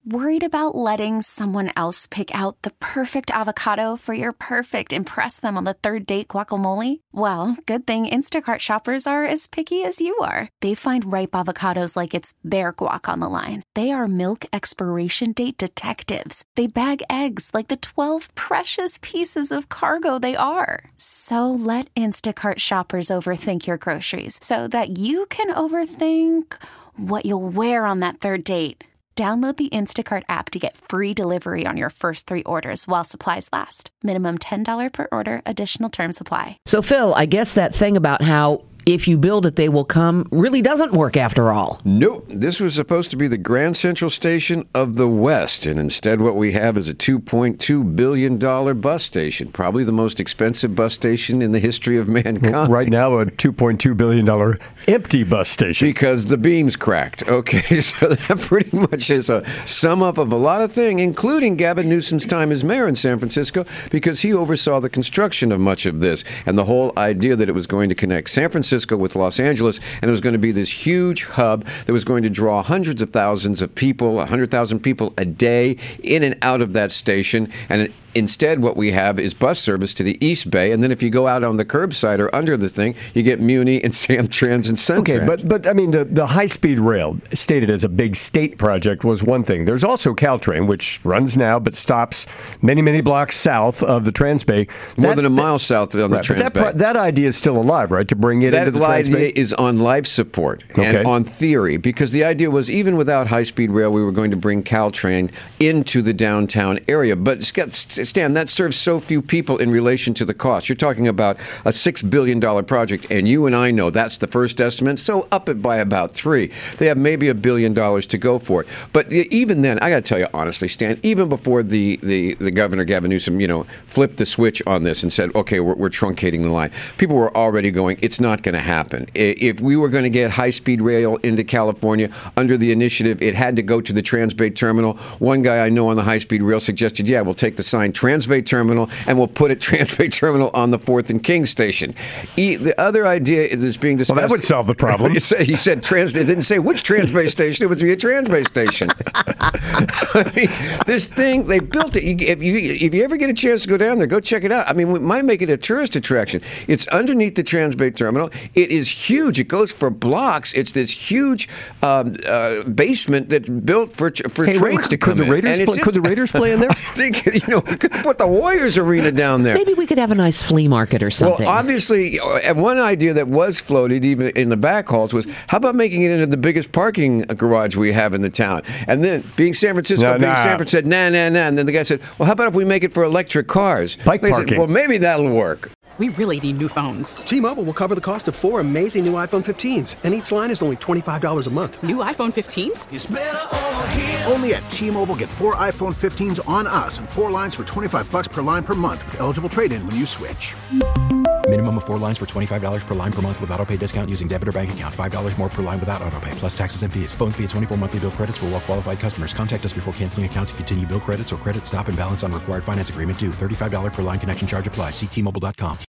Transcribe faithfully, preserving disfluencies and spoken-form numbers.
Worried about letting someone else pick out the perfect avocado for your perfect impress them on the third date guacamole? Well, good thing Instacart shoppers are as picky as you are. They find ripe avocados like it's their guac on the line. They are milk expiration date detectives. They bag eggs like the twelve precious pieces of cargo they are. So let Instacart shoppers overthink your groceries so that you can overthink what you'll wear on that third date. Download the Instacart app to get free delivery on your first three orders while supplies last. Minimum ten dollars per order. Additional terms apply. So, Phil, I guess that thing about how if you build it, they will come really doesn't work after all. Nope. This was supposed to be the Grand Central Station of the West, and instead what we have is a two point two billion dollars bus station, probably the most expensive bus station in the history of mankind. Right now, a two point two billion dollars empty bus station. Because the beam's cracked. Okay, so that pretty much is a sum up of a lot of things, including Gavin Newsom's time as mayor in San Francisco, because he oversaw the construction of much of this, and the whole idea that it was going to connect San Francisco with Los Angeles, and it was going to be this huge hub that was going to draw hundreds of thousands of people, one hundred thousand people a day in and out of that station. And it, instead, what we have is bus service to the East Bay, and then if you go out on the curbside or under the thing, you get Muni and Samtrans and Centrans. Okay, but but I mean, the, the high-speed rail, stated as a big state project, was one thing. There's also Caltrain, which runs now but stops many, many blocks south of the Transbay. More That- than a that- mile south on the Right, but that, Transbay. pro- that idea is still alive, right? To bring it That into the idea Transbay? is on life support Okay. and on theory, because the idea was even without high-speed rail, we were going to bring Caltrain into the downtown area. But Stan, that serves so few people in relation to the cost. You're talking about a six billion dollars project, and you and I know that's the first estimate, so up it by about three. They have maybe a billion dollars to go for it. But even then, I got to tell you honestly, Stan, even before the, the, the governor, Gavin Newsom, you know, flipped the switch on this and said, okay, we're, we're truncating the line, people were already going, it's not going to happen. I- If we were going to get high-speed rail into California under the initiative, it had to go to the Transbay Terminal. One guy I know on the high-speed rail suggested, yeah, we'll take the sign Transbay Terminal and we'll put it Transbay Terminal on the fourth and King Station. E- the other idea that's being discussed... Well, that would solve the problem. he said, he said trans, it didn't say which Transbay Station, it would be a Transbay Station. I mean, this thing, they built it. You, if, you, if you ever get a chance to go down there, go check it out. I mean, we might make it a tourist attraction. It's underneath the Transbay Terminal. It is huge. It goes for blocks. It's this huge um, uh, basement that's built for for Hey, trains wait, to come could the in. Raiders And play, it's- could the Raiders play in there? I think, you know, we could put the Warriors Arena down there. Maybe we could have a nice flea market or something. Well, obviously, uh, and one idea that was floated even in the back halls was, how about making it into the biggest parking garage we have in the town? And then, being San Francisco, No, being nah. San Francisco said, nah, nah, nah. And then the guy said, well, how about if we make it for electric cars? Bike They said, parking. well, maybe that'll work. We really need new phones. T-Mobile will cover the cost of four amazing new iPhone fifteens, and each line is only twenty-five dollars a month. New iPhone fifteens? Only at T-Mobile, get four iPhone fifteens on us and four lines for twenty-five bucks per line per month with eligible trade-in when you switch. Minimum of four lines for twenty-five dollars per line per month with auto pay discount using debit or bank account. five dollars more per line without auto pay, plus taxes and fees. Phone fee at twenty-four monthly bill credits for well-qualified customers. Contact us before canceling account to continue bill credits or credit stop and balance on required finance agreement due. thirty-five dollars per line connection charge applies. See T Mobile dot com.